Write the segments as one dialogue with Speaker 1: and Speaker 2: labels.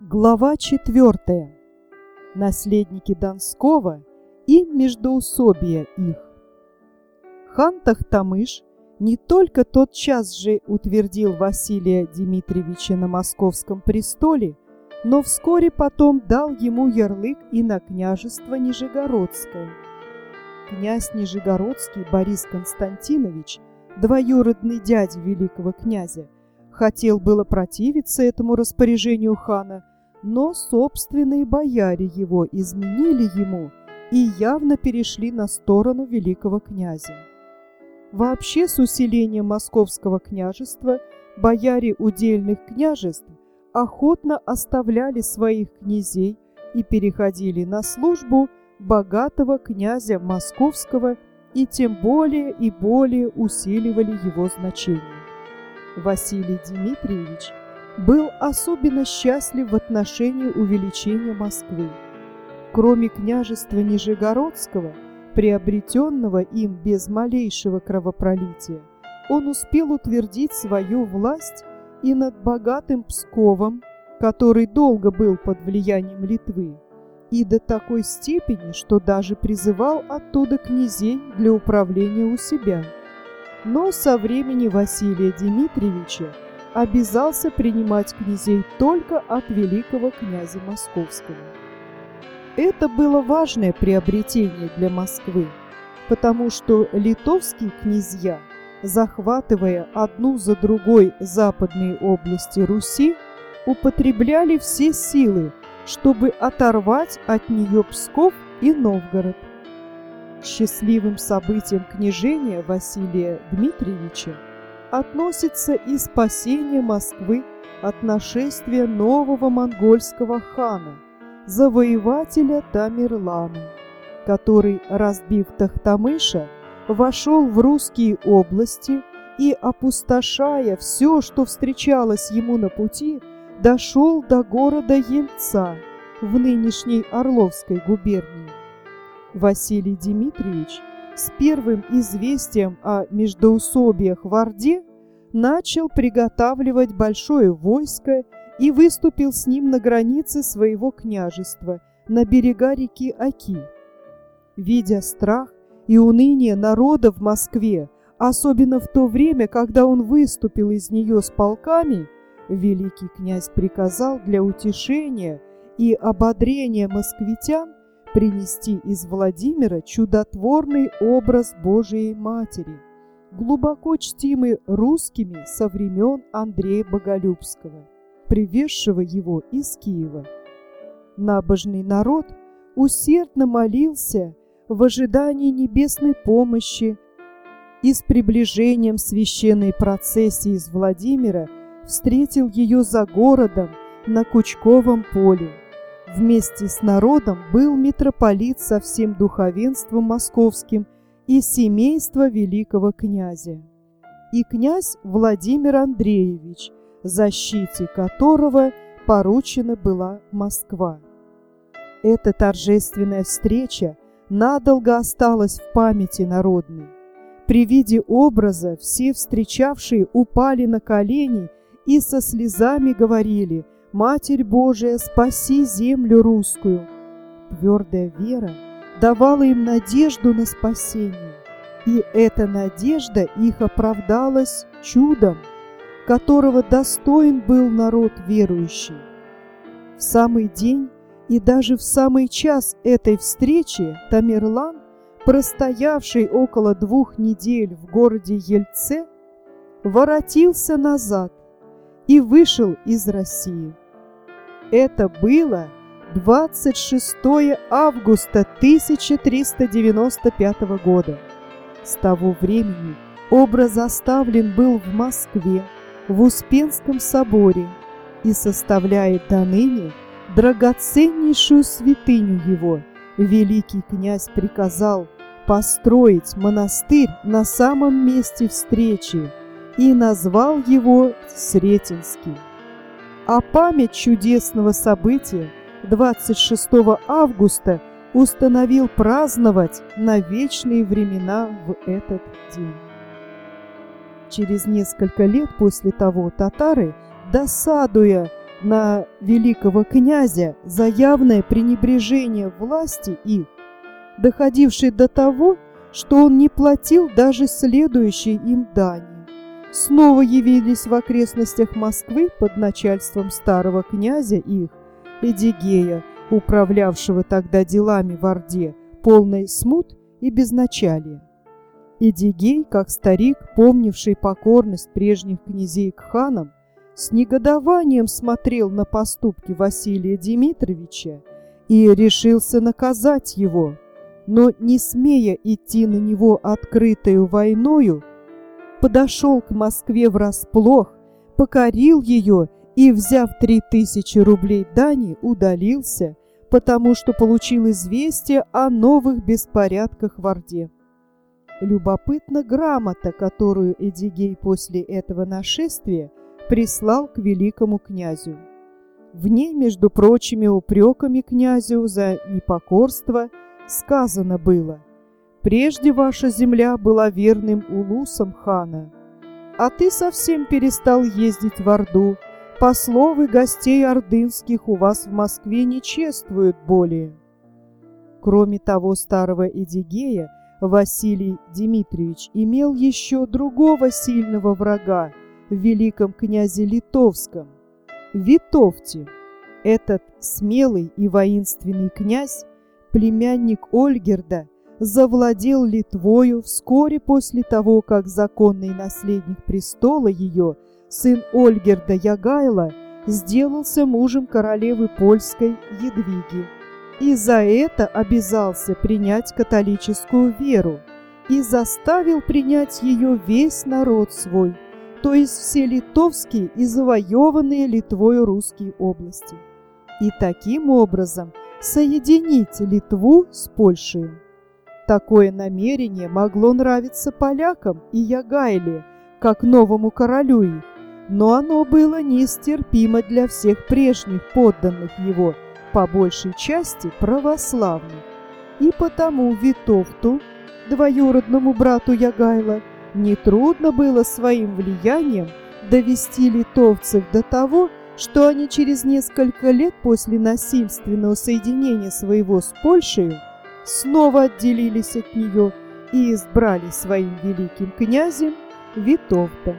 Speaker 1: Глава 4. Наследники Донского и междоусобия их. Хан Тохтамыш не только тотчас же утвердил Василия Дмитриевича на московском престоле, но вскоре потом дал ему ярлык и на княжество Нижегородское. Князь Нижегородский Борис Константинович, двоюродный дядя великого князя, хотел было противиться этому распоряжению хана, но собственные бояре его изменили ему и явно перешли на сторону великого князя. Вообще, с усилением московского княжества бояре удельных княжеств охотно оставляли своих князей и переходили на службу богатого князя московского и тем более и более усиливали его значение. Василий Дмитриевич был особенно счастлив в отношении увеличения Москвы. Кроме княжества Нижегородского, приобретенного им без малейшего кровопролития, он успел утвердить свою власть и над богатым Псковом, который долго был под влиянием Литвы, и до такой степени, что даже призывал оттуда князей для управления у себя. Но со времени Василия Дмитриевича обязался принимать князей только от великого князя Московского. Это было важное приобретение для Москвы, потому что литовские князья, захватывая одну за другой западные области Руси, употребляли все силы, чтобы оторвать от нее Псков и Новгород. К счастливым событиям княжения Василия Дмитриевича относится и спасение Москвы от нашествия нового монгольского хана, завоевателя Тамерлана, который, разбив Тохтамыша, вошел в русские области и, опустошая все, что встречалось ему на пути, дошел до города Ельца в нынешней Орловской губернии. Василий Дмитриевич с первым известием о междоусобиях в Орде начал приготавливать большое войско и выступил с ним на границе своего княжества на берега реки Оки. Видя страх и уныние народа в Москве, особенно в то время, когда он выступил из нее с полками, великий князь приказал для утешения и ободрения москвитян принести из Владимира чудотворный образ Божией Матери, глубоко чтимый русскими со времен Андрея Боголюбского, привезшего его из Киева. Набожный народ усердно молился в ожидании небесной помощи и с приближением священной процессии из Владимира встретил ее за городом на Кучковом поле. Вместе с народом был митрополит со всем духовенством московским и семейство великого князя, и князь Владимир Андреевич, защите которого поручена была Москва. Эта торжественная встреча надолго осталась в памяти народной. При виде образа все встречавшие упали на колени и со слезами говорили: «Матерь Божия, спаси землю русскую!» Твердая вера давала им надежду на спасение, и эта надежда их оправдалась чудом, которого достоин был народ верующий. В самый день и даже в самый час этой встречи Тамерлан, простоявший около 2 недель в городе Ельце, воротился назад и вышел из России. Это было 26 августа 1395 года. С того времени образ оставлен был в Москве, в Успенском соборе, и составляет доныне драгоценнейшую святыню его. Великий князь приказал построить монастырь на самом месте встречи и назвал его Сретенский. А память чудесного события 26 августа установил праздновать на вечные времена в этот день. Через несколько лет после того татары, досадуя на великого князя за явное пренебрежение власти их, доходившей до того, что он не платил даже следующей им дани, снова явились в окрестностях Москвы под начальством старого князя их, Эдигея, управлявшего тогда делами в Орде, полной смут и безначалия. Эдигей, как старик, помнивший покорность прежних князей к ханам, с негодованием смотрел на поступки Василия Дмитриевича и решился наказать его, но, не смея идти на него открытою войною, подошел к Москве врасплох, покорил ее и, взяв 3000 рублей дани, удалился, потому что получил известие о новых беспорядках в Орде. Любопытна грамота, которую Эдигей после этого нашествия прислал к великому князю. В ней, между прочими упреками князю за непокорство, сказано было: «Прежде ваша земля была верным улусом хана, а ты совсем перестал ездить в Орду, послов и гостей ордынских у вас в Москве не чествуют более». Кроме того старого Эдигея, Василий Дмитриевич имел еще другого сильного врага в великом князе Литовском, Витовте. Этот смелый и воинственный князь, племянник Ольгерда, завладел Литвою вскоре после того, как законный наследник престола ее, сын Ольгерда Ягайла, сделался мужем королевы польской Едвиги, и за это обязался принять католическую веру и заставил принять ее весь народ свой, то есть все литовские и завоеванные Литвою русские области, и таким образом соединить Литву с Польшей. Такое намерение могло нравиться полякам и Ягайле, как новому королю их, но оно было нестерпимо для всех прежних подданных его, по большей части православных. И потому Витовту, двоюродному брату Ягайла, нетрудно было своим влиянием довести литовцев до того, что они через несколько лет после насильственного соединения своего с Польшей снова отделились от нее и избрали своим великим князем Витовта.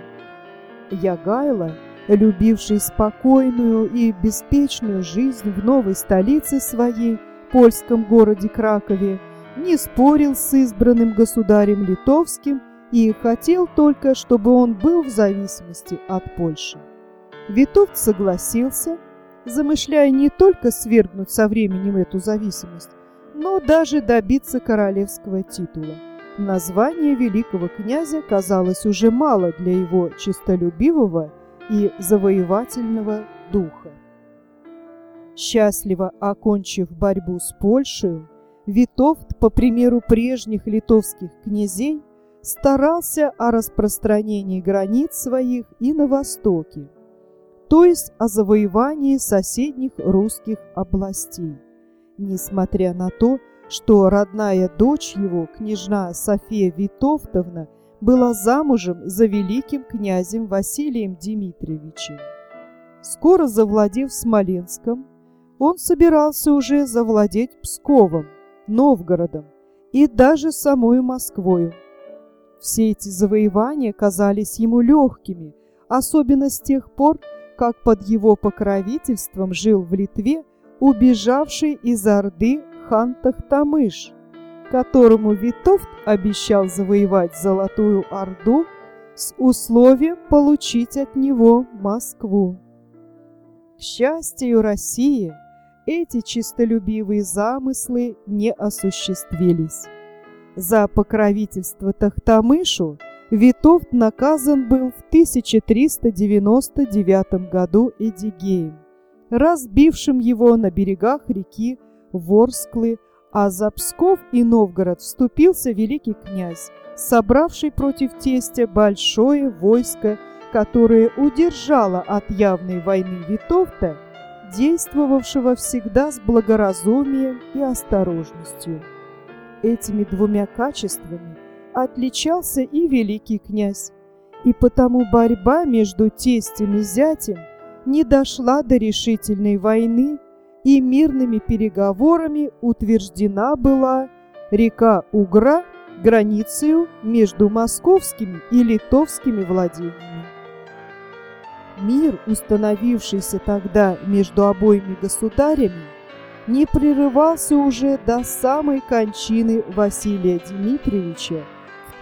Speaker 1: Ягайло, любивший спокойную и беспечную жизнь в новой столице своей, польском городе Кракове, не спорил с избранным государем литовским и хотел только, чтобы он был в зависимости от Польши. Витовт согласился, замышляя не только свергнуть со временем эту зависимость, но даже добиться королевского титула. Название великого князя казалось уже мало для его честолюбивого и завоевательного духа. Счастливо окончив борьбу с Польшей, Витовт, по примеру прежних литовских князей, старался о распространении границ своих и на востоке, то есть о завоевании соседних русских областей. Несмотря на то, что родная дочь его, княжна София Витовтовна, была замужем за великим князем Василием Дмитриевичем. Скоро завладев Смоленском, он собирался уже завладеть Псковом, Новгородом и даже самой Москвою. Все эти завоевания казались ему легкими, особенно с тех пор, как под его покровительством жил в Литве убежавший из Орды хан Тохтамыш, которому Витовт обещал завоевать Золотую Орду с условием получить от него Москву. К счастью России, эти честолюбивые замыслы не осуществились. За покровительство Тохтамышу Витовт наказан был в 1399 году Эдигеем, разбившим его на берегах реки Ворсклы, а за Псков и Новгород вступился великий князь, собравший против тестя большое войско, которое удержало от явной войны Витовта, действовавшего всегда с благоразумием и осторожностью. Этими двумя качествами отличался и великий князь, и потому борьба между тестем и зятем не дошла до решительной войны, и мирными переговорами утверждена была река Угра границею между московскими и литовскими владениями. Мир, установившийся тогда между обоими государями, не прерывался уже до самой кончины Василия Дмитриевича в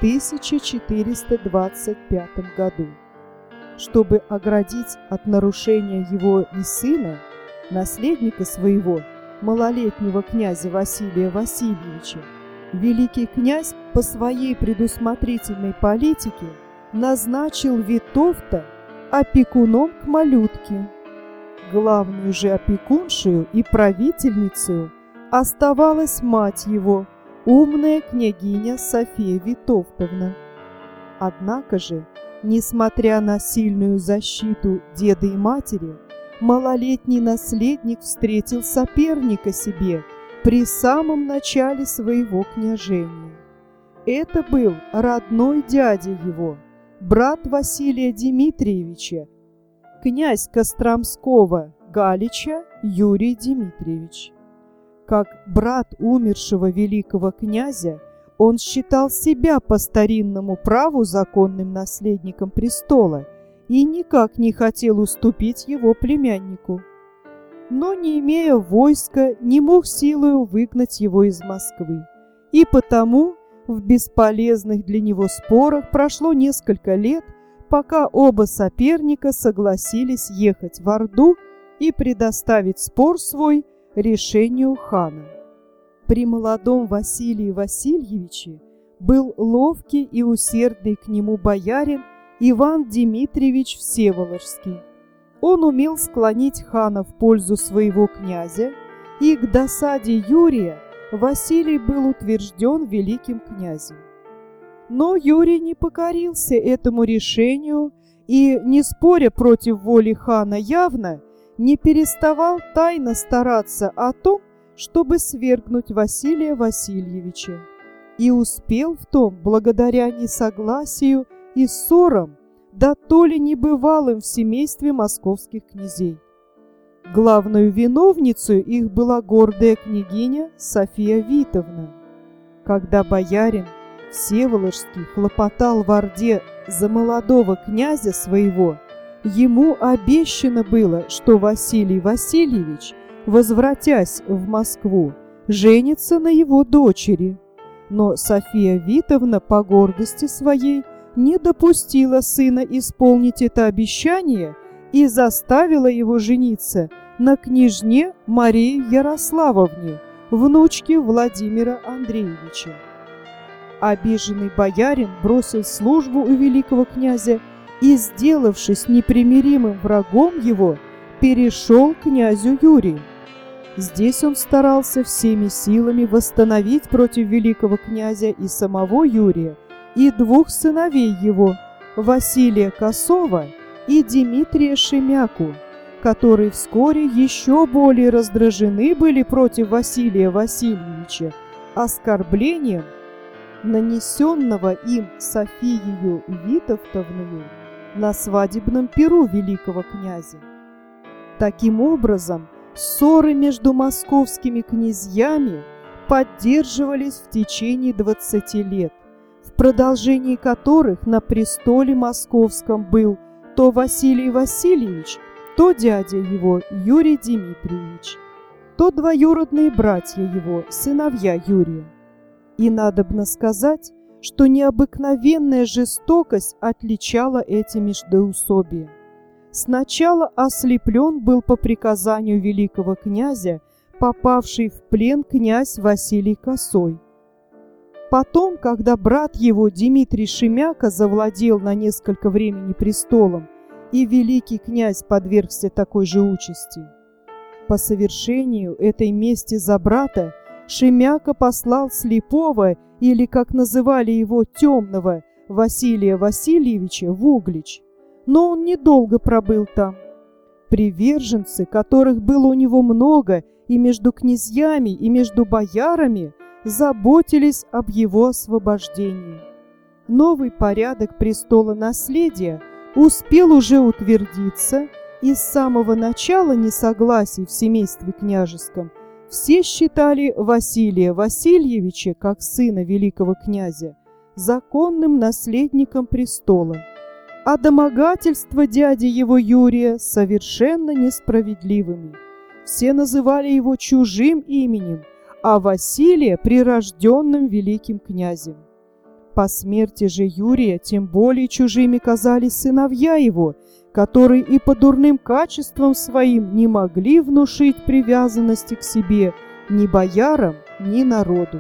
Speaker 1: 1425 году. Чтобы оградить от нарушения его и сына, наследника своего, малолетнего князя Василия Васильевича, великий князь по своей предусмотрительной политике назначил Витовта опекуном к малютке. Главную же опекуншею и правительницею оставалась мать его, умная княгиня София Витовтовна. Однако же, несмотря на сильную защиту деда и матери, малолетний наследник встретил соперника себе при самом начале своего княжения. Это был родной дядя его, брат Василия Дмитриевича, князь Костромского Галича Юрий Дмитриевич. Как брат умершего великого князя, он считал себя по старинному праву законным наследником престола и никак не хотел уступить его племяннику. Но, не имея войска, не мог силою выгнать его из Москвы, и потому в бесполезных для него спорах прошло несколько лет, пока оба соперника согласились ехать в Орду и предоставить спор свой решению хана. При молодом Василии Васильевиче был ловкий и усердный к нему боярин Иван Дмитриевич Всеволожский. Он умел склонить хана в пользу своего князя, и к досаде Юрия Василий был утвержден великим князем. Но Юрий не покорился этому решению и, не споря против воли хана явно, не переставал тайно стараться о том, чтобы свергнуть Василия Васильевича, и успел в том благодаря несогласию и ссорам, да то ли небывалым в семействе московских князей. Главную виновницей их была гордая княгиня София Витовна. Когда боярин Всеволожский хлопотал в Орде за молодого князя своего, ему обещано было, что Василий Васильевич, возвратясь в Москву, женится на его дочери. Но София Витовна по гордости своей не допустила сына исполнить это обещание и заставила его жениться на княжне Марии Ярославовне, внучке Владимира Андреевича. Обиженный боярин бросил службу у великого князя и, сделавшись непримиримым врагом его, перешел к князю Юрию. Здесь он старался всеми силами восстановить против великого князя и самого Юрия, и двух сыновей его, Василия Косова и Дмитрия Шемяку, которые вскоре еще более раздражены были против Василия Васильевича оскорблением, нанесенного им Софиею Витовтовною на свадебном пиру великого князя. Таким образом, ссоры между московскими князьями поддерживались в течение 20 лет, в продолжении которых на престоле московском был то Василий Васильевич, то дядя его Юрий Дмитриевич, то двоюродные братья его, сыновья Юрия. И надобно сказать, что необыкновенная жестокость отличала эти междоусобия. Сначала ослеплен был по приказанию великого князя попавший в плен князь Василий Косой. Потом, когда брат его Дмитрий Шемяка завладел на несколько времени престолом, и великий князь подвергся такой же участи. По совершению этой мести за брата Шемяка послал слепого, или, как называли его, темного, Василия Васильевича в Углич, но он недолго пробыл там. Приверженцы, которых было у него много и между князьями, и между боярами, заботились об его освобождении. Новый порядок престола наследия успел уже утвердиться, И с самого начала несогласий в семействе княжеском все считали Василия Васильевича, как сына великого князя, законным наследником престола, а домогательства дяди его Юрия совершенно несправедливыми. Все называли его чужим именем, а Василия – прирожденным великим князем. По смерти же Юрия тем более чужими казались сыновья его, которые и по дурным качествам своим не могли внушить привязанности к себе ни боярам, ни народу.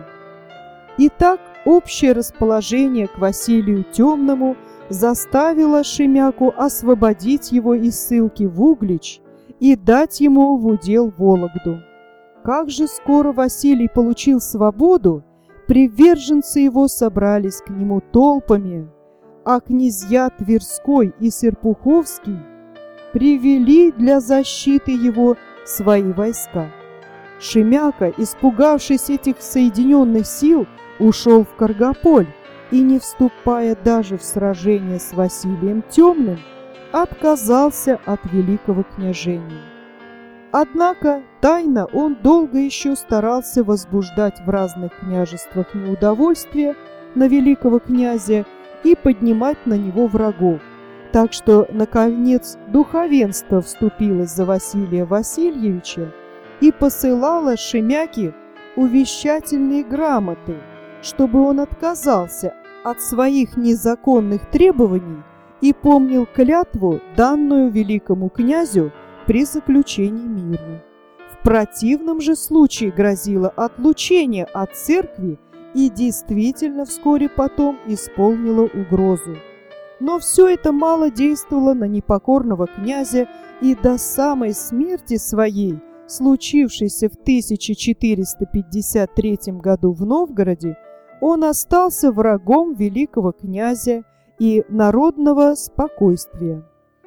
Speaker 1: Итак, общее расположение к Василию Темному заставило Шемяку освободить его из ссылки в Углич и дать ему в удел Вологду. Как же скоро Василий получил свободу, приверженцы его собрались к нему толпами, а князья Тверской и Серпуховский привели для защиты его свои войска. Шемяка, испугавшись этих соединенных сил, ушел в Каргополь и, не вступая даже в сражение с Василием Темным, отказался от великого княжения. Однако тайно он долго еще старался возбуждать в разных княжествах неудовольствие на великого князя и поднимать на него врагов, так что, наконец, духовенство вступилось за Василия Васильевича и посылало Шемяке увещательные грамоты, чтобы он отказался от своих незаконных требований и помнил клятву, данную великому князю при заключении мира. В противном же случае грозило отлучение от церкви и действительно вскоре потом исполнило угрозу. Но все это мало действовало на непокорного князя, и до самой смерти своей, случившейся в 1453 году в Новгороде, он остался врагом великого князя и народного спокойствия.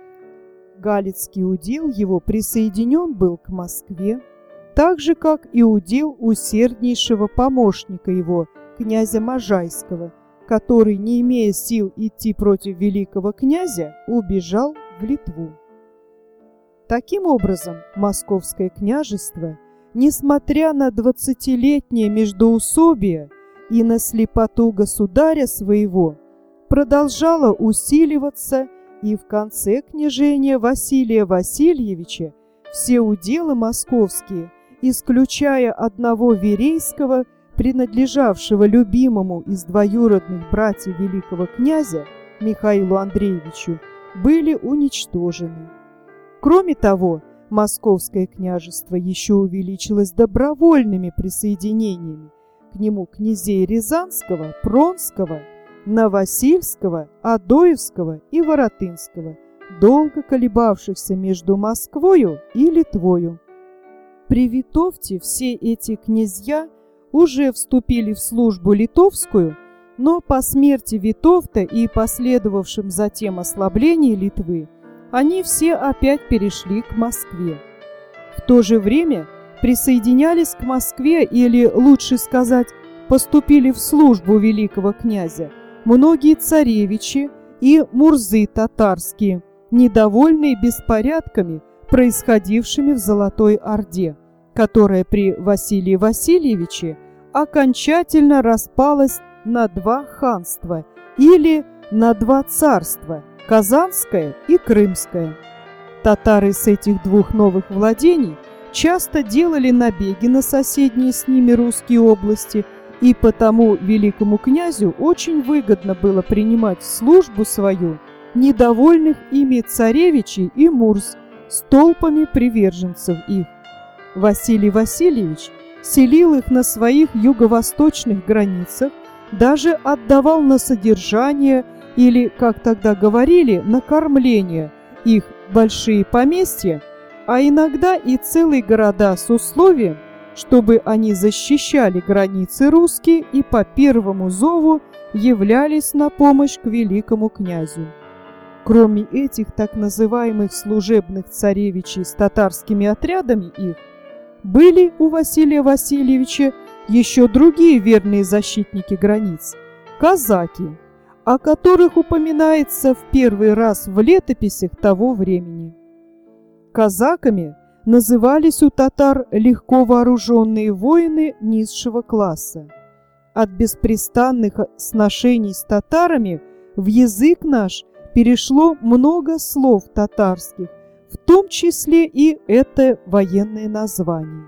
Speaker 1: Галицкий удел его присоединен был к Москве, так же, как и удел усерднейшего помощника его, князя Можайского, который, не имея сил идти против великого князя, убежал в Литву. Таким образом, Московское княжество, несмотря на 20-летнее междоусобие и на слепоту государя своего, продолжало усиливаться, и в конце княжения Василия Васильевича все уделы московские, исключая одного Верейского, принадлежавшего любимому из двоюродных братьев великого князя Михаилу Андреевичу, были уничтожены. Кроме того, Московское княжество еще увеличилось добровольными присоединениями к нему князей Рязанского, Пронского, Новосильского, Адоевского и Воротынского, долго колебавшихся между Москвою и Литвою. При Витовте все эти князья уже вступили в службу литовскую, но по смерти Витовта и последовавшем затем ослаблении Литвы они все опять перешли к Москве. В то же время присоединялись к Москве, или, лучше сказать, поступили в службу великого князя, многие царевичи и мурзы татарские, недовольные беспорядками, происходившими в Золотой Орде, которая при Василии Васильевиче окончательно распалась на два ханства или на два царства – Казанское и Крымское. Татары с этих двух новых владений часто делали набеги на соседние с ними русские области, и потому великому князю очень выгодно было принимать в службу свою недовольных ими царевичей и мурз с толпами приверженцев их. Василий Васильевич селил их на своих юго-восточных границах, даже отдавал на содержание или, как тогда говорили, на кормление их большие поместья, а иногда и целые города с условием, чтобы они защищали границы русские и по первому зову являлись на помощь к великому князю. Кроме этих так называемых служебных царевичей с татарскими отрядами их, были у Василия Васильевича еще другие верные защитники границ – казаки, о которых упоминается в первый раз в летописях того времени. Казаками назывались у татар легко вооруженные воины низшего класса. От беспрестанных сношений с татарами в язык наш перешло много слов татарских, в том числе и это военное название.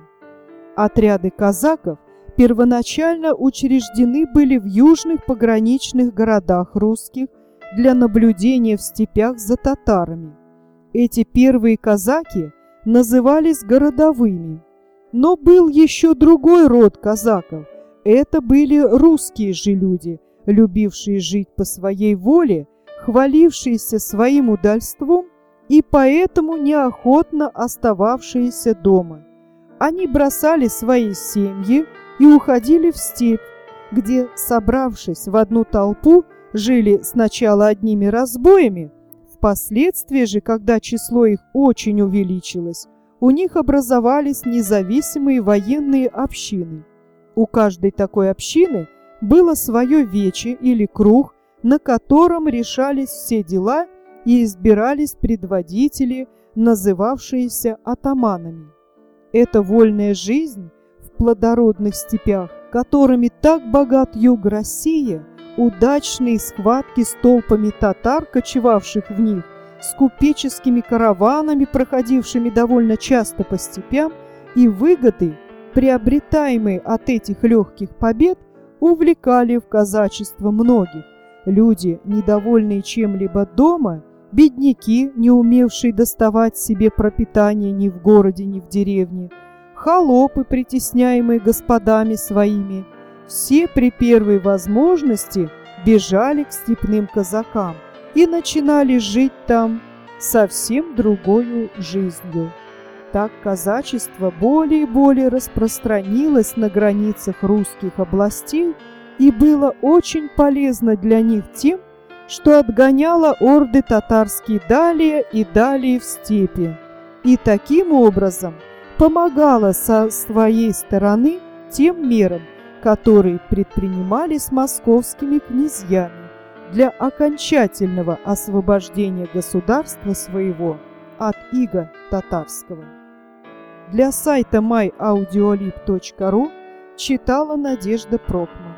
Speaker 1: Отряды казаков первоначально учреждены были в южных пограничных городах русских для наблюдения в степях за татарами. Эти первые казаки назывались городовыми. Но был еще другой род казаков. Это были русские же люди, любившие жить по своей воле, хвалившиеся своим удальством и поэтому неохотно остававшиеся дома. Они бросали свои семьи и уходили в степь, где, собравшись в одну толпу, жили сначала одними разбоями, впоследствии же, когда число их очень увеличилось, у них образовались независимые военные общины. У каждой такой общины было свое вече или круг, на котором решались все дела и избирались предводители, называвшиеся атаманами. Эта вольная жизнь в плодородных степях, которыми так богат юг России, удачные схватки с толпами татар, кочевавших в них, с купеческими караванами, проходившими довольно часто по степям, и выгоды, приобретаемые от этих легких побед, увлекали в казачество многих. Люди, недовольные чем-либо дома, бедняки, не умевшие доставать себе пропитание ни в городе, ни в деревне, холопы, притесняемые господами своими, все при первой возможности бежали к степным казакам и начинали жить там совсем другой жизнью. Так казачество более и более распространилось на границах русских областей и было очень полезно для них тем, что отгоняло орды татарские далее и далее в степи, и таким образом помогало со своей стороны тем мерам, которые предпринимались московскими князьями для окончательного освобождения государства своего от ига татарского. Для сайта myaudiolib.ru читала Надежда Прокман.